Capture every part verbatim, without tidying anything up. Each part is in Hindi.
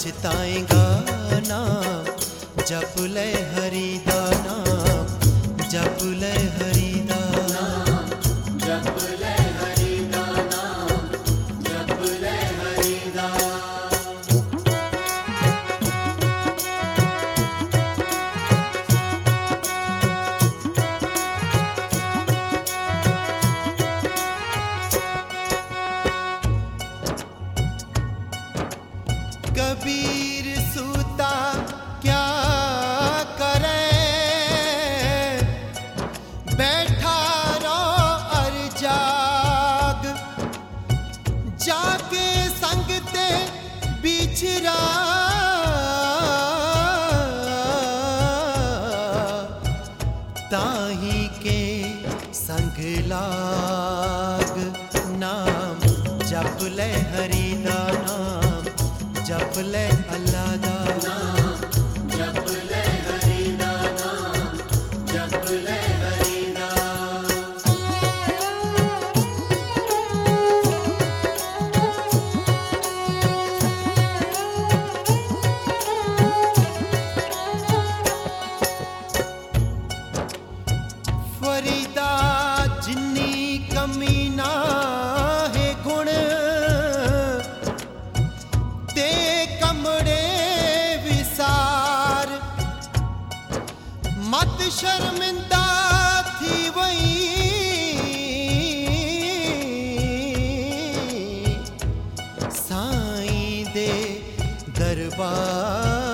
पछताएगा ना, जप ले हरि दा नाम, जप ले हरि दा नाम, जप ले हरि दा नाम, जप ले हरि दा। कबीर सूता क्या करे, बैठा रो अर जाग, जाके संग ते बिछरा, ताही के संग लाग, नाम जप ले हरि दा नाम, जप ले अल्लाह दा नाम, जप ले हरि दा नाम, जप ले हरि दा। फरीदा जिन्नी कमी ना है गुण, ते कमड़े विसार, मत शर्मिंदा थी वही, साईं दे दरबार,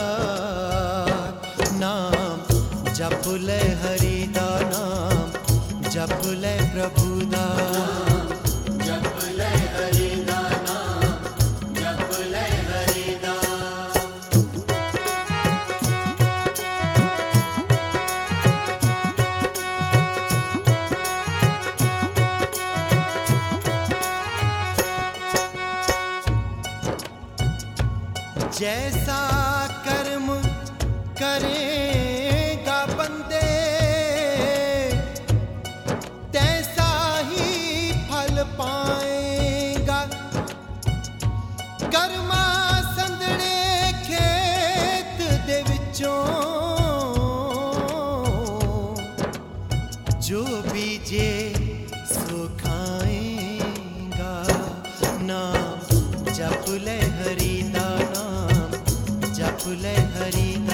नाम जप ले हरि दा नाम, जप ले प्रभु दा जप ले हरि दा नाम, जप ले हरि दा। जैसा कर्म करेगा बंदे, तैसा ही फल पाएगा, कर्मा संदड़े खेत दे विचों, जो बीजे सो खाएगा, नाम जप ले हरि दा नाम, जप ले हरि दा